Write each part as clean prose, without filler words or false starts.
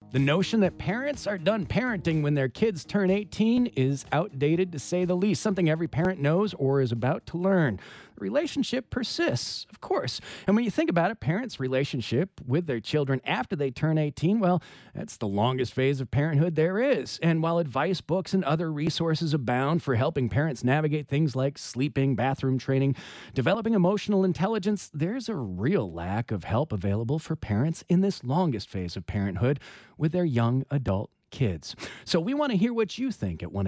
The notion that parents are done parenting when their kids turn 18 is outdated, to say the least, something every parent knows or is about to learn. The relationship persists, of course. And when you think about it, parents' relationship with their children after they turn 18, well, that's the longest phase of parenthood there is. And while advice books and other resources abound for helping parents navigate things like sleeping, bathroom training, developing emotional intelligence, there's a real lack of help available for parents in this longest phase of parenthood with their young adult kids. So we want to hear what you think at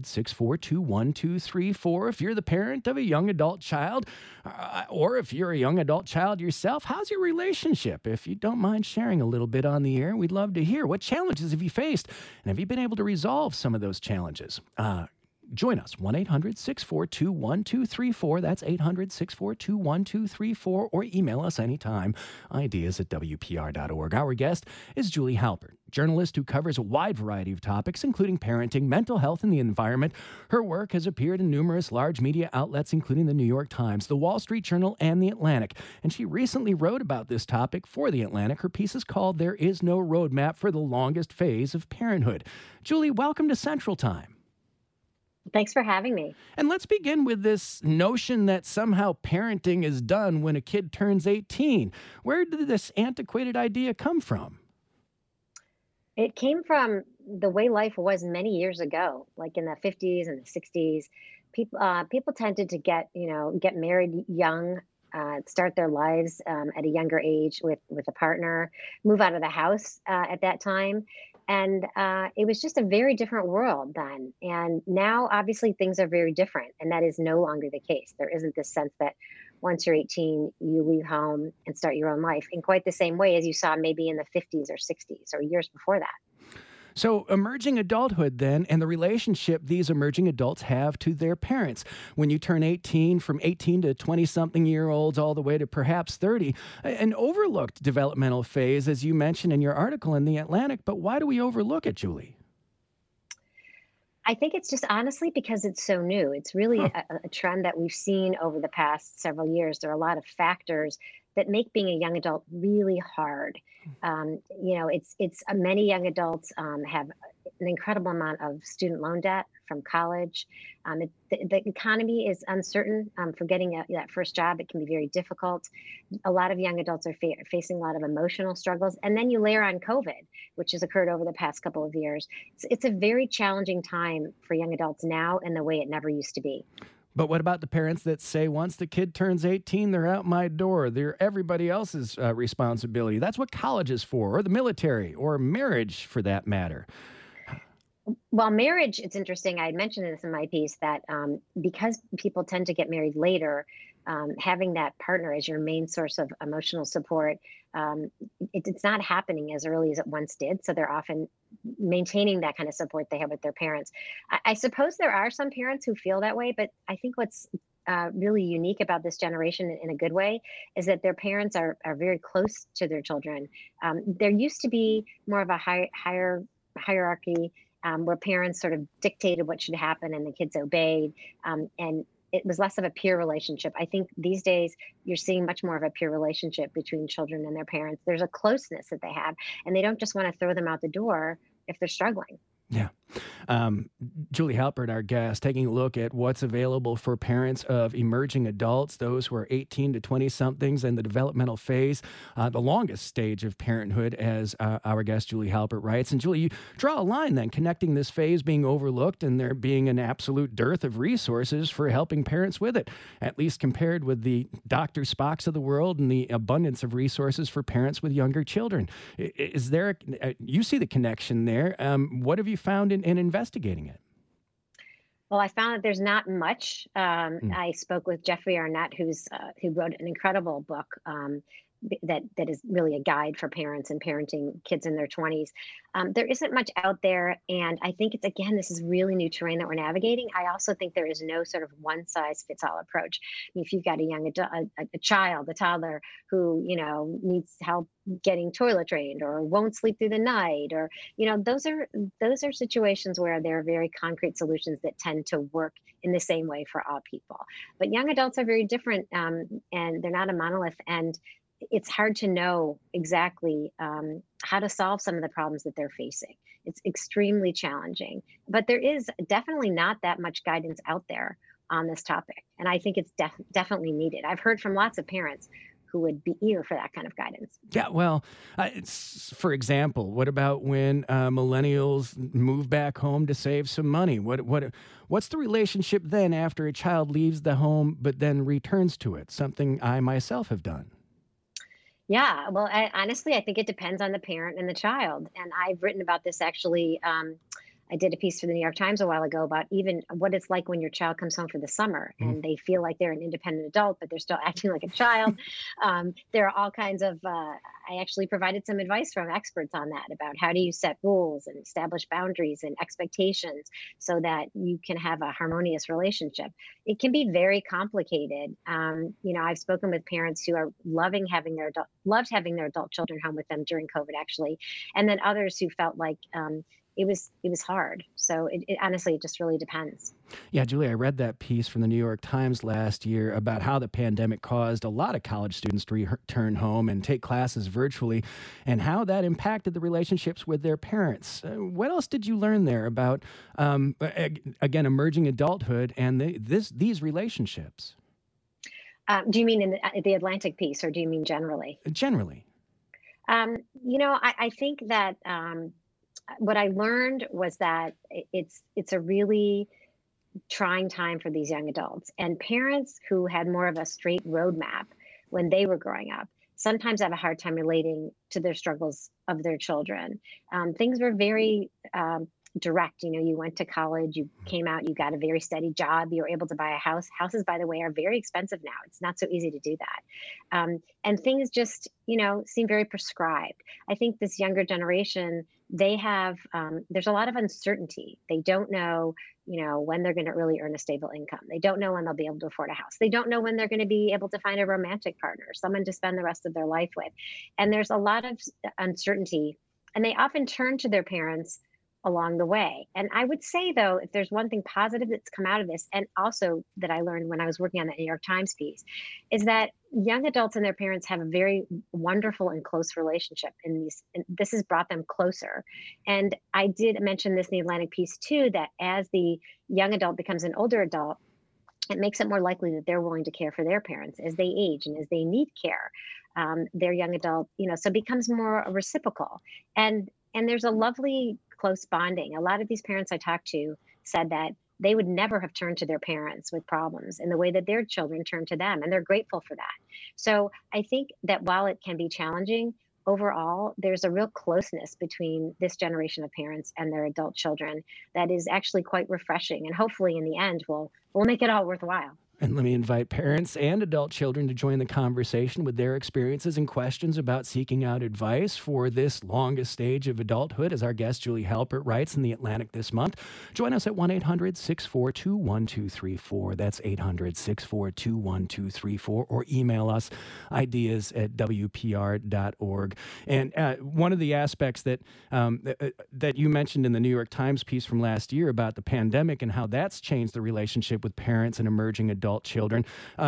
1-800-642-1234. If you're the parent of a young adult child, or if you're a young adult child yourself, how's your relationship? If you don't mind sharing a little bit on the air, we'd love to hear. What challenges have you faced? And have you been able to resolve some of those challenges? Join us, 1-800-642-1234. That's 800-642-1234. Or email us anytime, ideas@wpr.org. Our guest is Julie Halpert, journalist who covers a wide variety of topics, including parenting, mental health, and the environment. Her work has appeared in numerous large media outlets, including the New York Times, the Wall Street Journal, and the Atlantic. And she recently wrote about this topic for the Atlantic. Her piece is called "There Is No Roadmap for the Longest Phase of Parenthood." Julie, welcome to Central Time. Thanks for having me. And let's begin with this notion that somehow parenting is done when a kid turns 18. Where did this antiquated idea come from? It came from the way life was many years ago, like in the 50s and the 60s. People tended to get married young, start their lives at a younger age with a partner, move out of the house at that time. And it was just a very different world then. And now, obviously, things are very different. And that is no longer the case. There isn't this sense that once you're 18, you leave home and start your own life in quite the same way as you saw maybe in the 50s or 60s or years before that. So emerging adulthood then, and the relationship these emerging adults have to their parents. When you turn 18, from 18 to 20-something-year-olds all the way to perhaps 30, an overlooked developmental phase, as you mentioned in your article in The Atlantic. But why do we overlook it, Julie? I think it's just honestly because it's so new. It's really Huh. a trend that we've seen over the past several years. There are a lot of factors that make being a young adult really hard. It's many young adults have an incredible amount of student loan debt from college. The economy is uncertain for getting that first job. It can be very difficult. A lot of young adults are facing a lot of emotional struggles. And then you layer on COVID, which has occurred over the past couple of years. It's a very challenging time for young adults now in the way it never used to be. But what about the parents that say once the kid turns 18, they're out my door? They're everybody else's responsibility. That's what college is for, or the military, or marriage for that matter. Well, marriage, it's interesting. I had mentioned this in my piece that because people tend to get married later, having that partner as your main source of emotional support, it's not happening as early as it once did. So they're often maintaining that kind of support they have with their parents. I suppose there are some parents who feel that way, but I think what's really unique about this generation in a good way is that their parents are very close to their children. There used to be more of a higher hierarchy where parents sort of dictated what should happen and the kids obeyed. And it was less of a peer relationship. I think these days you're seeing much more of a peer relationship between children and their parents. There's a closeness that they have, and they don't just want to throw them out the door if they're struggling. Yeah. Julie Halpert, our guest, taking a look at what's available for parents of emerging adults, those who are 18 to 20-somethings, and the developmental phase, the longest stage of parenthood, as our guest Julie Halpert writes. And Julie, you draw a line then, connecting this phase being overlooked and there being an absolute dearth of resources for helping parents with it, at least compared with the Dr. Spocks of the world and the abundance of resources for parents with younger children. Is there, you see the connection there. What have you found in investigating it? Well, I found that there's not much. Mm. I spoke with Jeffrey Arnett, who wrote an incredible book that is really a guide for parents and parenting kids in their 20s. There isn't much out there, and I think it's again this is really new terrain that we're navigating. I also think there is no sort of one size fits all approach. I mean, if you've got a young adult, a child, a toddler who needs help getting toilet trained or won't sleep through the night, or those are situations where there are very concrete solutions that tend to work in the same way for all people. But young adults are very different, and they're not a monolith. And it's hard to know exactly how to solve some of the problems that they're facing. It's extremely challenging, but there is definitely not that much guidance out there on this topic. And I think it's definitely needed. I've heard from lots of parents who would be eager for that kind of guidance. Yeah, well, for example, what about when millennials move back home to save some money? What's the relationship then after a child leaves the home but then returns to it? Something I myself have done. Yeah, well, honestly, I think it depends on the parent and the child. And I've written about this actually. I did a piece for the New York Times a while ago about even what it's like when your child comes home for the summer Mhm. and they feel like they're an independent adult, but they're still acting like a child. There are all kinds of, I actually provided some advice from experts on that about how do you set rules and establish boundaries and expectations so that you can have a harmonious relationship. It can be very complicated. I've spoken with parents who are loved having their adult children home with them during COVID, actually, and then others who felt like it was hard. So it honestly, it just really depends. Yeah, Julie, I read that piece from the New York Times last year about how the pandemic caused a lot of college students to return home and take classes virtually, and how that impacted the relationships with their parents. What else did you learn there about, again, emerging adulthood and these relationships? Do you mean in the Atlantic piece, or do you mean generally? Generally? I think that what I learned was that it's a really trying time for these young adults, and parents who had more of a straight roadmap when they were growing up sometimes have a hard time relating to their struggles of their children. Things were very direct. You went to college, you came out, you got a very steady job, you were able to buy a house. Houses, by the way, are very expensive now. It's not so easy to do that. And things just, seem very prescribed. I think this younger generation, they have, there's a lot of uncertainty. They don't know, when they're going to really earn a stable income. They don't know when they'll be able to afford a house. They don't know when they're going to be able to find a romantic partner, someone to spend the rest of their life with. And there's a lot of uncertainty. And they often turn to their parents along the way. And I would say, though, if there's one thing positive that's come out of this, and also that I learned when I was working on the New York Times piece, is that young adults and their parents have a very wonderful and close relationship. And this has brought them closer. And I did mention this in the Atlantic piece too, that as the young adult becomes an older adult, it makes it more likely that they're willing to care for their parents as they age and as they need care. Their young adult, so it becomes more reciprocal. And there's a lovely close bonding. A lot of these parents I talked to said that they would never have turned to their parents with problems in the way that their children turn to them, and they're grateful for that. So I think that while it can be challenging, overall, there's a real closeness between this generation of parents and their adult children that is actually quite refreshing, and hopefully in the end will make it all worthwhile. And let me invite parents and adult children to join the conversation with their experiences and questions about seeking out advice for this longest stage of adulthood, as our guest Julie Halpert writes in The Atlantic this month. Join us at 1-800-642-1234. That's 800-642-1234, or email us ideas@wpr.org. And one of the aspects that you mentioned in the New York Times piece from last year about the pandemic and how that's changed the relationship with parents and emerging adult children,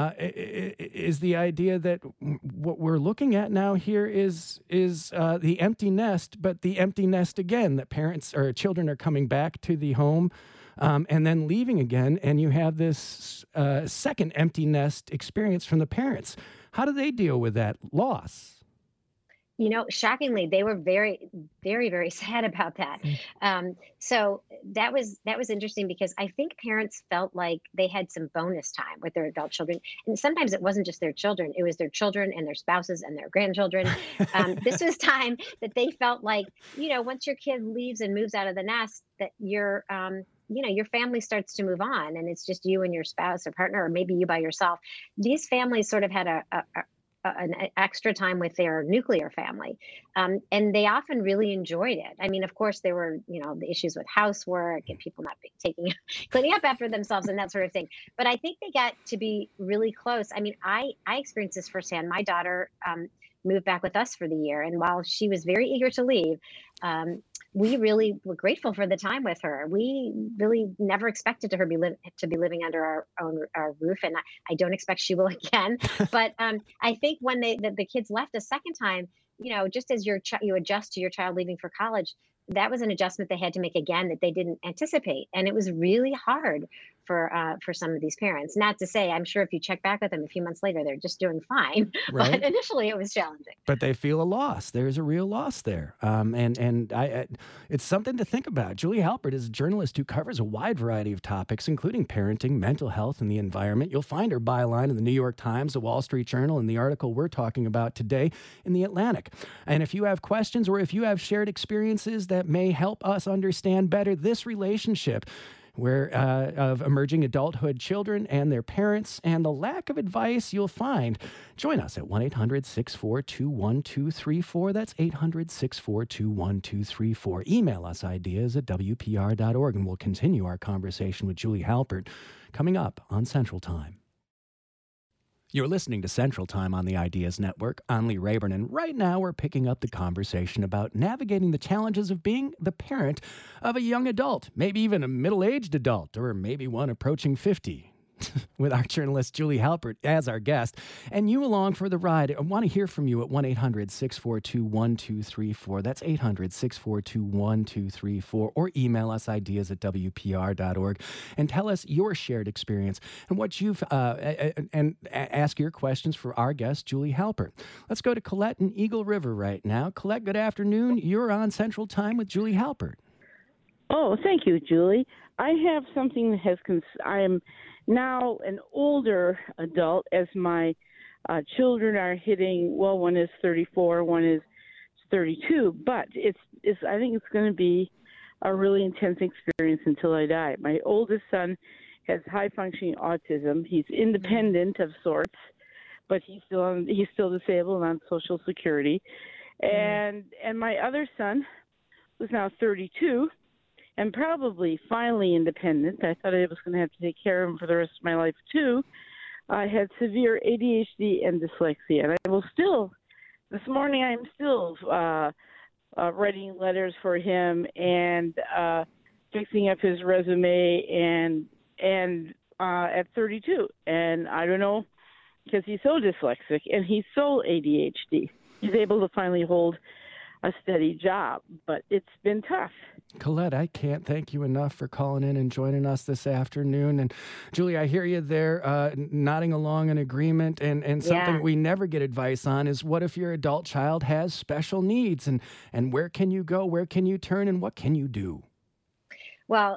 is the idea that what we're looking at now here is the empty nest, but the empty nest again, that parents or children are coming back to the home and then leaving again, and you have this second empty nest experience from the parents. How do they deal with that loss? Shockingly, they were very, very, very sad about that. So that was interesting because I think parents felt like they had some bonus time with their adult children, and sometimes it wasn't just their children; it was their children and their spouses and their grandchildren. This was time that they felt like, once your kid leaves and moves out of the nest, that your family starts to move on, and it's just you and your spouse or partner, or maybe you by yourself. These families sort of had an extra time with their nuclear family. And they often really enjoyed it. I mean, of course, there were, the issues with housework and people not taking, cleaning up after themselves and that sort of thing. But I think they got to be really close. I mean, I experienced this firsthand. My daughter moved back with us for the year. And while she was very eager to leave, we really were grateful for the time with her. We really never expected to be living under our roof, and I don't expect she will again. But I think when the kids left a second time, just as you adjust to your child leaving for college, that was an adjustment they had to make again that they didn't anticipate, and it was really hard for some of these parents. Not to say, I'm sure if you check back with them a few months later, they're just doing fine, but Right? initially it was challenging. But they feel a loss. There's a real loss there, it's something to think about. Julie Halpert is a journalist who covers a wide variety of topics, including parenting, mental health, and the environment. You'll find her byline in the New York Times, the Wall Street Journal, and the article we're talking about today in the Atlantic. And if you have questions or if you have shared experiences that may help us understand better this relationship, of emerging adulthood children and their parents and the lack of advice you'll find, join us at 1-800-642-1234. That's 800-642-1234. Email us ideas at WPR.org, and we'll continue our conversation with Julie Halpert coming up on Central Time. You're listening to Central Time on the Ideas Network. I'm Lee Rayburn, and right now we're picking up the conversation about navigating the challenges of being the parent of a young adult, maybe even a middle-aged adult, or maybe one approaching 50. With our journalist Julie Halpert as our guest, and you along for the ride. I want to hear from you at 1-800-642-1234. That's 800-642-1234, or email us ideas at WPR.org and tell us your shared experience and what you've and ask your questions for our guest Julie Halpert. Let's go to Colette in Eagle River right now. Colette, good afternoon. You're on Central Time with Julie Halpert. Oh, thank you, Julie. I have something that I'm now an older adult, as my children are hitting, well, one is 34, one is 32, but I think it's going to be a really intense experience until I die. My oldest son has high-functioning autism. He's independent of sorts, but he's still disabled on Social Security. And my other son, who's now 32, and probably finally independent, I thought I was going to have to take care of him for the rest of my life too, had severe ADHD and dyslexia. And this morning I'm still writing letters for him and fixing up his resume and at 32. And I don't know, because he's so dyslexic and he's so ADHD. He's able to finally hold a steady job, but it's been tough. Colette, I can't thank you enough for calling in and joining us this afternoon. And Julie, I hear you there nodding along in agreement. And something we never get advice on is, what if your adult child has special needs? And where can you go? Where can you turn? And what can you do? Well,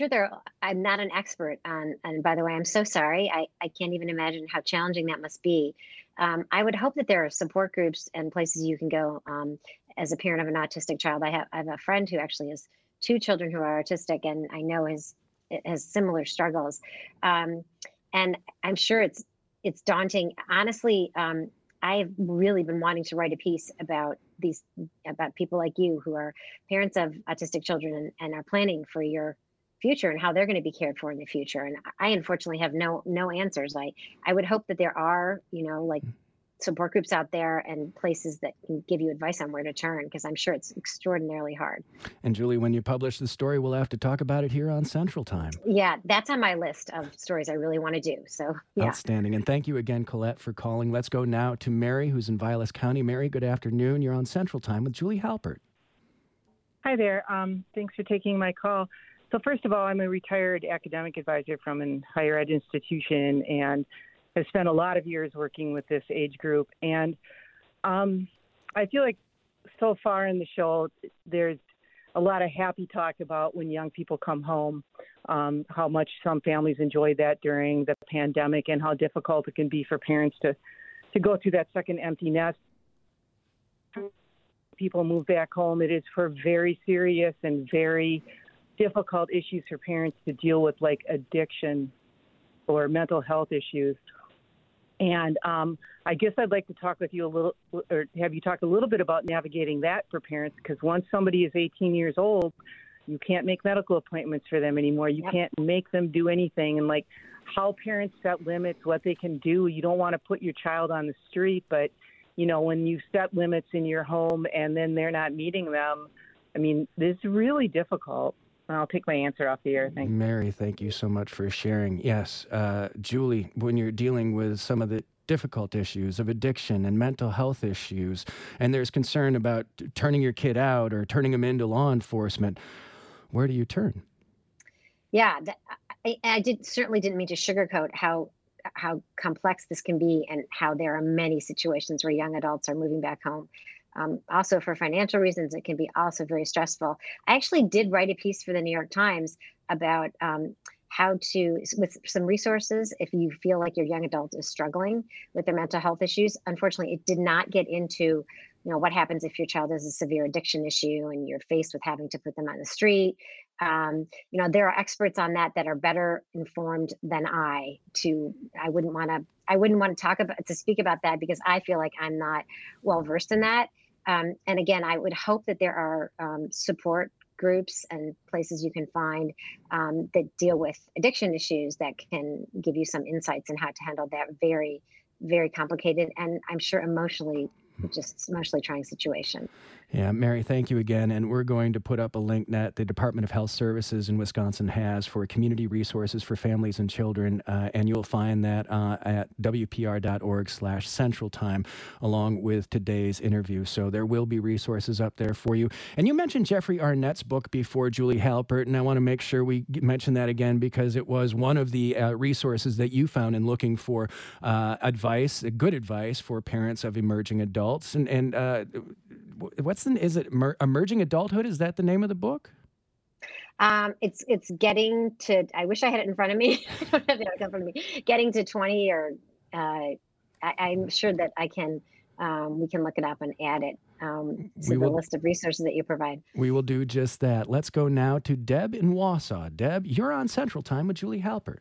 I'm not an expert on, and by the way, I'm so sorry. I can't even imagine how challenging that must be. I would hope that there are support groups and places you can go. As a parent of an autistic child, I have a friend who actually has two children who are autistic, and I know has similar struggles. And I'm sure it's daunting. Honestly, I've really been wanting to write a piece about people like you who are parents of autistic children and are planning for your future and how they're going to be cared for in the future. And I unfortunately have no answers. I would hope that there are, like support groups out there and places that can give you advice on where to turn, because I'm sure it's extraordinarily hard. And Julie, when you publish the story, we'll have to talk about it here on Central Time. Yeah, that's on my list of stories I really want to do. So, yeah. Outstanding. And thank you again, Colette, for calling. Let's go now to Mary, who's in Vilas County. Mary, good afternoon. You're on Central Time with Julie Halpert. Hi there. Thanks for taking my call. So first of all, I'm a retired academic advisor from a higher ed institution, and I've spent a lot of years working with this age group. And I feel like so far in the show, there's a lot of happy talk about when young people come home, how much some families enjoyed that during the pandemic and how difficult it can be for parents to go through that second empty nest. People move back home. It is for very serious and very difficult issues for parents to deal with, like addiction or mental health issues. And I guess I'd like to talk with you a little, or have you talk a little bit about navigating that for parents, because once somebody is 18 years old, you can't make medical appointments for them anymore. You can't make them do anything. And like how parents set limits, what they can do. You don't want to put your child on the street, but when you set limits in your home and then they're not meeting them, I mean, it's really difficult. I'll take my answer off the air. Thanks. Mary, thank you so much for sharing. Yes, Julie, when you're dealing with some of the difficult issues of addiction and mental health issues, and there's concern about turning your kid out or turning them into law enforcement, where do you turn? Yeah, certainly didn't mean to sugarcoat how complex this can be, and how there are many situations where young adults are moving back home. Also, for financial reasons, it can be also very stressful. I actually did write a piece for the New York Times about how to, with some resources, if you feel like your young adult is struggling with their mental health issues. Unfortunately, it did not get into, what happens if your child has a severe addiction issue and you're faced with having to put them on the street. There are experts on that are better informed than I. I wouldn't want to speak about that, because I feel like I'm not well versed in that. And again, I would hope that there are support groups and places you can find that deal with addiction issues that can give you some insights on how to handle that very, very complicated, and I'm sure emotionally trying situation. Yeah, Mary, thank you again. And we're going to put up a link that the Department of Health Services in Wisconsin has for community resources for families and children. And you'll find that at wpr.org/Central Time, along with today's interview. So there will be resources up there for you. And you mentioned Jeffrey Arnett's book before, Julie Halpert, and I want to make sure we mention that again, because it was one of the resources that you found in looking for good advice for parents of emerging adults. And is it Emerging Adulthood? Is that the name of the book? It's getting to, I wish I had it in front of me. I don't have it in front of me. Getting to 20, or I'm sure that we can look it up and add it to the list of resources that you provide. We will do just that. Let's go now to Deb in Wausau. Deb, you're on Central Time with Julie Halpert.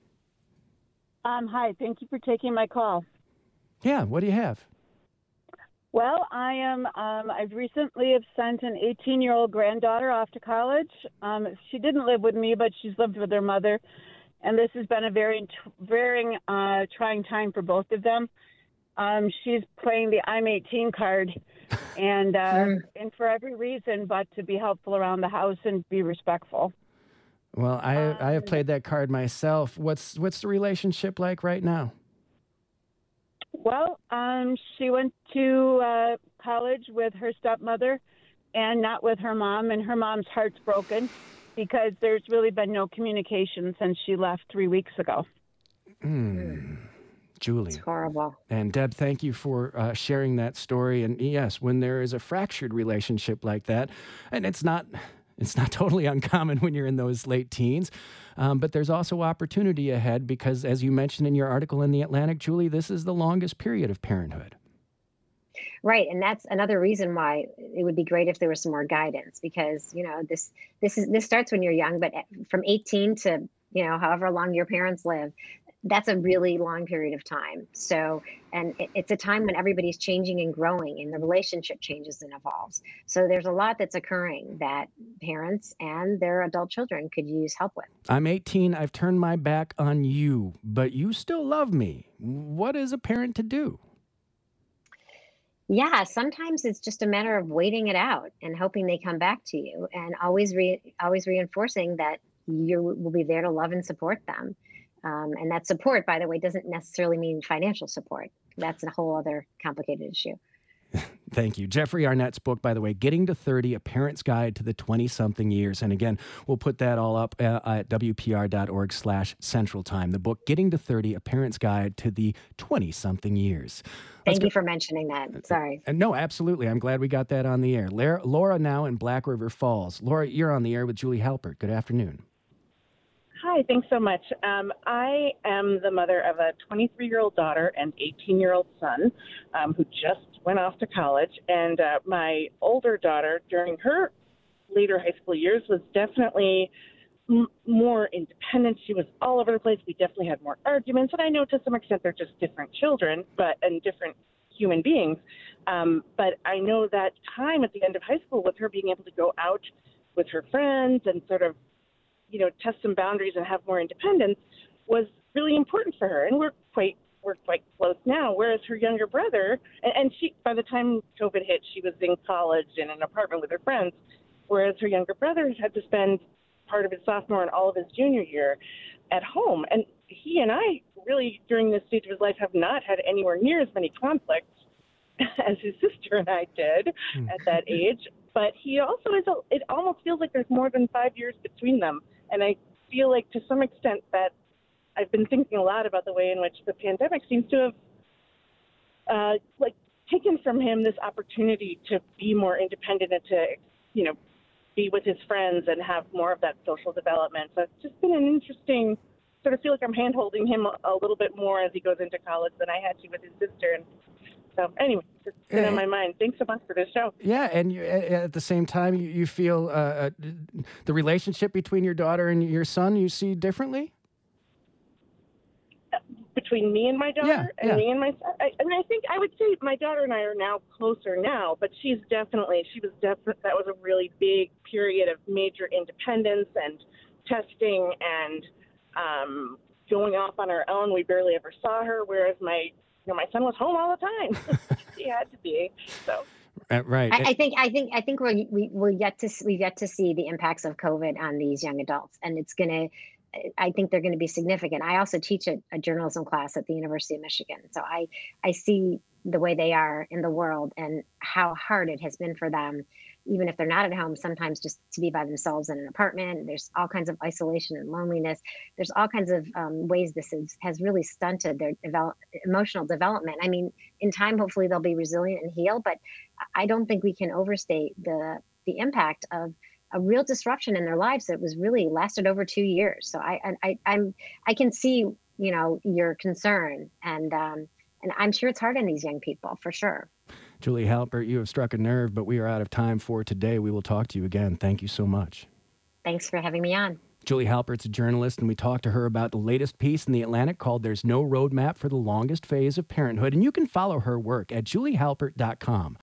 Hi, thank you for taking my call. Yeah, what do you have? Well, I've recently have sent an 18-year-old granddaughter off to college. She didn't live with me, but she's lived with her mother. And this has been a very trying time for both of them. She's playing the I'm 18 card, and for every reason but to be helpful around the house and be respectful. Well, I have played that card myself. What's the relationship like right now? Well, she went to college with her stepmother and not with her mom, and her mom's heart's broken because there's really been no communication since she left 3 weeks ago. Julie. It's horrible. And Deb, thank you for sharing that story. And yes, when there is a fractured relationship like that, and it's not totally uncommon when you're in those late teens, but there's also opportunity ahead because, as you mentioned in your article in The Atlantic, Julie, this is the longest period of parenthood. Right, and that's another reason why it would be great if there was some more guidance, because this starts when you're young, but from 18 to however long your parents live, that's a really long period of time. So, and it's a time when everybody's changing and growing, and the relationship changes and evolves. So there's a lot that's occurring that parents and their adult children could use help with. I'm 18. I've turned my back on you, but you still love me. What is a parent to do? Yeah, sometimes it's just a matter of waiting it out and hoping they come back to you, and always reinforcing that you will be there to love and support them. And that support, by the way, doesn't necessarily mean financial support. That's a whole other complicated issue. Thank you. Jeffrey Arnett's book, by the way, Getting to 30, A Parent's Guide to the 20-something Years. And again, we'll put that all up at wpr.org/Central Time. The book, Getting to 30, A Parent's Guide to the 20-something Years. Thank you for mentioning that. Sorry. No, absolutely. I'm glad we got that on the air. Laura now in Black River Falls. Laura, you're on the air with Julie Halpert. Good afternoon. Hi, thanks so much. I am the mother of a 23-year-old daughter and 18-year-old son who just went off to college. And my older daughter, during her later high school years, was definitely more independent. She was all over the place. We definitely had more arguments. And I know to some extent they're just different children and different human beings. But I know that time at the end of high school with her being able to go out with her friends and sort of test some boundaries and have more independence was really important for her. And we're quite close now. Whereas her younger brother, and she, by the time COVID hit, she was in college in an apartment with her friends. whereas her younger brother had to spend part of his sophomore and all of his junior year at home. And he and I really, during this stage of his life, have not had anywhere near as many conflicts as his sister and I did at that age. But he also it almost feels like there's more than 5 years between them. And I feel like to some extent that I've been thinking a lot about the way in which the pandemic seems to have taken from him this opportunity to be more independent and to, be with his friends and have more of that social development. So it's just been an interesting sort of feel like I'm hand-holding him a little bit more as he goes into college than I had to with his sister. And so anyway, it's been on my mind. Thanks so much for this show. Yeah, and at the same time, you feel the relationship between your daughter and your son you see differently? Between me and my daughter me and my son. I think I would say my daughter and I are now closer now, but that was a really big period of major independence and testing and going off on her own. We barely ever saw her, whereas my son was home all the time. He had to be. So. Right. I think we've yet to see the impacts of COVID on these young adults, and I think they're going to be significant. I also teach a journalism class at the University of Michigan, so I see the way they are in the world and how hard it has been for them, even if they're not at home, sometimes just to be by themselves in an apartment. There's all kinds of isolation and loneliness. There's all kinds of ways this has really stunted their emotional development. I mean, in time, hopefully they'll be resilient and heal, but I don't think we can overstate the impact of a real disruption in their lives that was really lasted over 2 years. So I can see, your concern, and I'm sure it's hard on these young people for sure. Julie Halpert, you have struck a nerve, but we are out of time for today. We will talk to you again. Thank you so much. Thanks for having me on. Julie Halpert's a journalist, and we talked to her about the latest piece in The Atlantic called "There's No Roadmap for the Longest Phase of Parenthood." And you can follow her work at juliehalpert.com.